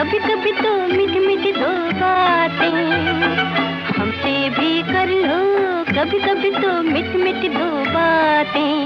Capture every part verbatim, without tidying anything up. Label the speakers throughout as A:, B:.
A: कभी कभी तो मीठी मीठी दो बातें हमसे भी कर लो, कभी कभी तो मीठी मीठी दो बातें।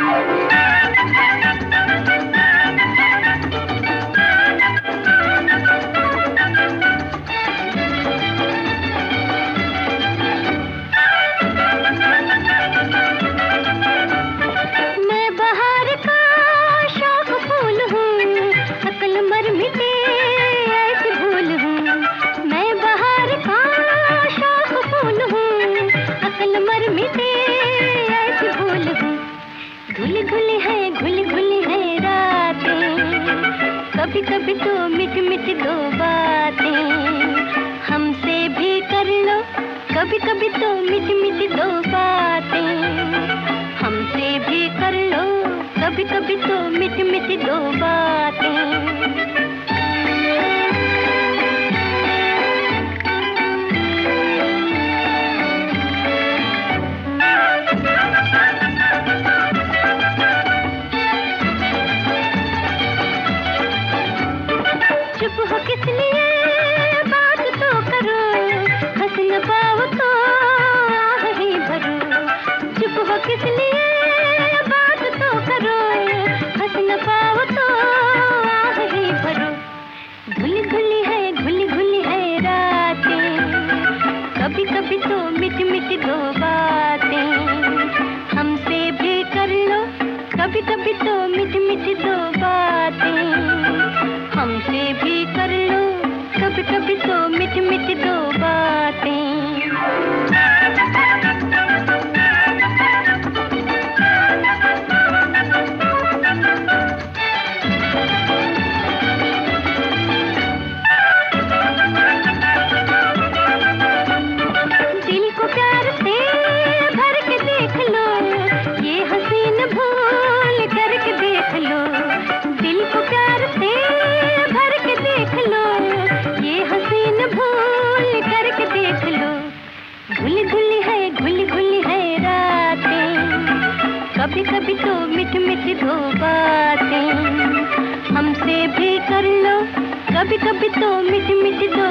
A: मैं बाहर का शौक फूल हूँ, अकल मर मिटे ऐसी भूल हूँ। मैं बाहर का शौक फूल हूँ, अकल मर मिटे ऐसी भूल हूँ। घुली घुली है घुली घुली है रातें, कभी कभी तो मीठी मीठी दो बातें हमसे भी कर लो, कभी कभी तो मीठी मीठी दो बातें हमसे भी कर लो, कभी कभी तो मीठी मीठी दो बातें। चुप हो किस लिए बात तो करो, हंस न पाओ तो आह ही भरो। चुप हो किस लिए बात तो करो, हंस न पाओ तो आह ही भरो। घुली घुली है घुली घुली है रातें, कभी कभी तो मीठी मीठी दो बातें हमसे भी कर लो, कभी कभी तो मीठी मीठी दो बातें हमसे भी कर लो, कभी कभी तो मीठी मीठी दो बातें। दिल को प्यार से भर के देख लो, ये हसीन भूल करके देख लो। दिल को प्यार से भर के देख लो, ये हसीन भूल करके देख लो। घुली घुली है घुली घुली है रातें, कभी कभी तो मीठी मीठी दो बातें हमसे भी कर लो, कभी कभी तो मीठी मीठी दो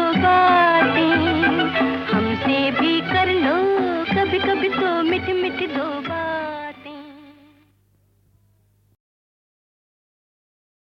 A: बातें हमसे भी कर लो, कभी कभी तो मीठी मीठी दो बातें।